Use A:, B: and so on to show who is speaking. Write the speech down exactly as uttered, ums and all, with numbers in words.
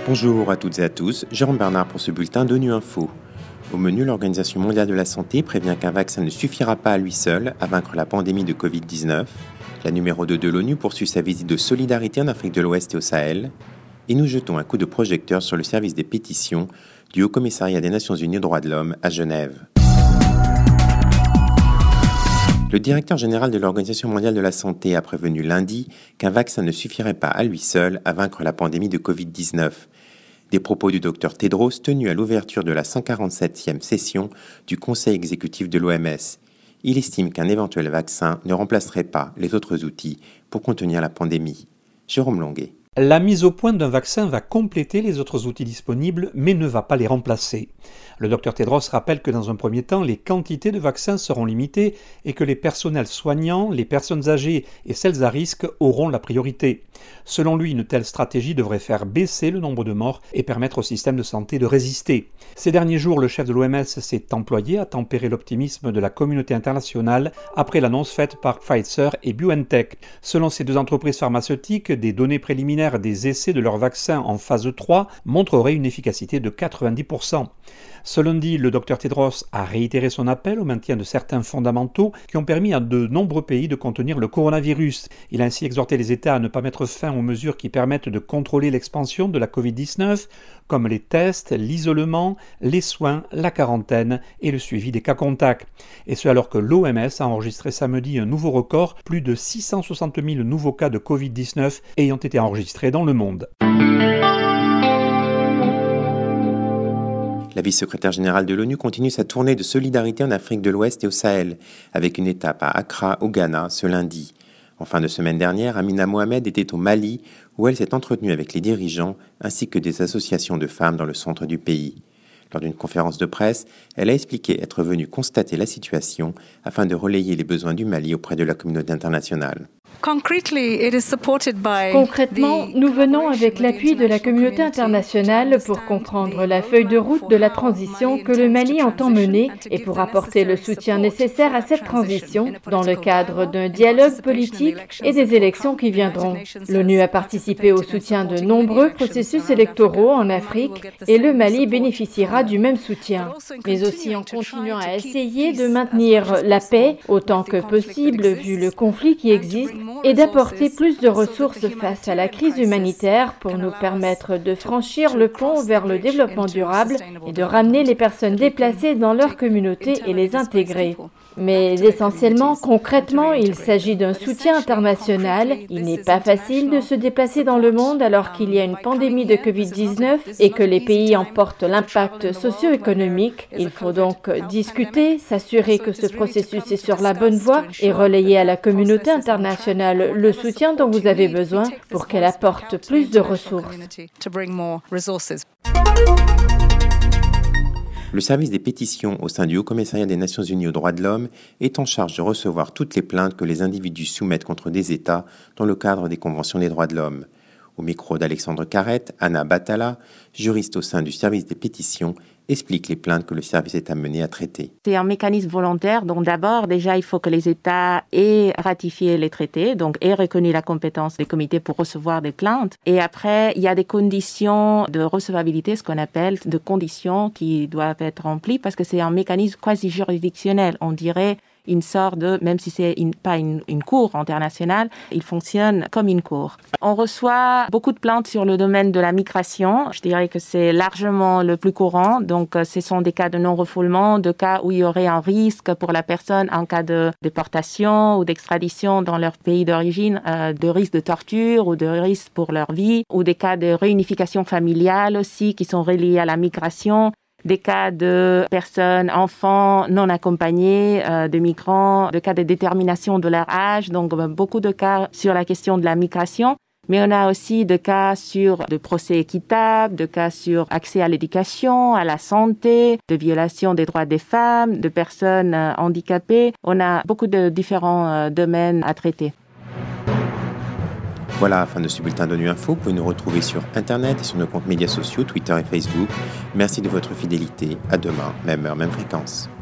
A: Bonjour à toutes et à tous, Jérôme Bernard pour ce bulletin d'ONU Info. Au menu, l'Organisation mondiale de la santé prévient qu'un vaccin ne suffira pas à lui seul à vaincre la pandémie de covid dix-neuf. La numéro deux de l'ONU poursuit sa visite de solidarité en Afrique de l'Ouest et au Sahel. Et nous jetons un coup de projecteur sur le service des pétitions du Haut-Commissariat des Nations Unies aux droits de l'homme à Genève. Le directeur général de l'Organisation mondiale de la santé a prévenu lundi qu'un vaccin ne suffirait pas à lui seul à vaincre la pandémie de covid dix-neuf. Des propos du docteur Tedros tenus à l'ouverture de la cent quarante-septième session du Conseil exécutif de l'O M S. Il estime qu'un éventuel vaccin ne remplacerait pas les autres outils pour contenir la pandémie. Jérôme Longuet.
B: La mise au point d'un vaccin va compléter les autres outils disponibles, mais ne va pas les remplacer. Le docteur Tedros rappelle que dans un premier temps, les quantités de vaccins seront limitées et que les personnels soignants, les personnes âgées et celles à risque auront la priorité. Selon lui, une telle stratégie devrait faire baisser le nombre de morts et permettre au système de santé de résister. Ces derniers jours, le chef de l'O M S s'est employé à tempérer l'optimisme de la communauté internationale après l'annonce faite par Pfizer et BioNTech. Selon ces deux entreprises pharmaceutiques, des données préliminaires des essais de leurs vaccins en phase trois montreraient une efficacité de quatre-vingt-dix pour cent. Ce lundi, le docteur Tedros a réitéré son appel au maintien de certains fondamentaux qui ont permis à de nombreux pays de contenir le coronavirus. Il a ainsi exhorté les États à ne pas mettre fin aux mesures qui permettent de contrôler l'expansion de la covid dix-neuf, comme les tests, l'isolement, les soins, la quarantaine et le suivi des cas contacts. Et ce alors que l'O M S a enregistré samedi un nouveau record, plus de six cent soixante mille nouveaux cas de covid dix-neuf ayant été enregistrés dans le monde.
A: La vice-secrétaire générale de l'ONU continue sa tournée de solidarité en Afrique de l'Ouest et au Sahel, avec une étape à Accra, au Ghana, ce lundi. En fin de semaine dernière, Amina Mohamed était au Mali, où elle s'est entretenue avec les dirigeants ainsi que des associations de femmes dans le centre du pays. Lors d'une conférence de presse, elle a expliqué être venue constater la situation afin de relayer les besoins du Mali auprès de la communauté internationale.
C: Concrètement, nous venons avec l'appui de la communauté internationale pour comprendre la feuille de route de la transition que le Mali entend mener et pour apporter le soutien nécessaire à cette transition dans le cadre d'un dialogue politique et des élections qui viendront. L'ONU a participé au soutien de nombreux processus électoraux en Afrique et le Mali bénéficiera du même soutien, mais aussi en continuant à essayer de maintenir la paix autant que possible vu le conflit qui existe et d'apporter plus de ressources face à la crise humanitaire pour nous permettre de franchir le pont vers le développement durable et de ramener les personnes déplacées dans leur communauté et les intégrer. Mais essentiellement, concrètement, il s'agit d'un soutien international. Il n'est pas facile de se déplacer dans le monde alors qu'il y a une pandémie de covid dix-neuf et que les pays en portent l'impact socio-économique. Il faut donc discuter, s'assurer que ce processus est sur la bonne voie et relayer à la communauté internationale le soutien dont vous avez besoin pour qu'elle apporte plus de ressources.
A: Le service des pétitions au sein du Haut-Commissariat des Nations Unies aux droits de l'homme est en charge de recevoir toutes les plaintes que les individus soumettent contre des États dans le cadre des conventions des droits de l'homme. Au micro d'Alexandre Carrette, Anna Batala, juriste au sein du service des pétitions, explique les plaintes que le service est amené à traiter.
D: C'est un mécanisme volontaire, donc d'abord, déjà, il faut que les États aient ratifié les traités, donc aient reconnu la compétence des comités pour recevoir des plaintes. Et après, il y a des conditions de recevabilité, ce qu'on appelle de conditions qui doivent être remplies, parce que c'est un mécanisme quasi-juridictionnel, on dirait une sorte de, même si c'est une, pas une, une cour internationale, il fonctionne comme une cour. On reçoit beaucoup de plaintes sur le domaine de la migration. Je dirais que c'est largement le plus courant. Donc, ce sont des cas de non-refoulement, de cas où il y aurait un risque pour la personne en cas de déportation ou d'extradition dans leur pays d'origine, euh, de risque de torture ou de risque pour leur vie, ou des cas de réunification familiale aussi qui sont reliés à la migration. Des cas de personnes, enfants non accompagnés, euh, de migrants, de cas de détermination de leur âge, donc euh, beaucoup de cas sur la question de la migration. Mais on a aussi des cas sur de procès équitables, de cas sur accès à l'éducation, à la santé, de violation des droits des femmes, de personnes euh, handicapées. On a beaucoup de différents euh, domaines à traiter.
A: Voilà, à la fin de ce bulletin d'ONU Info. Vous pouvez nous retrouver sur Internet et sur nos comptes médias sociaux, Twitter et Facebook. Merci de votre fidélité. À demain, même heure, même fréquence.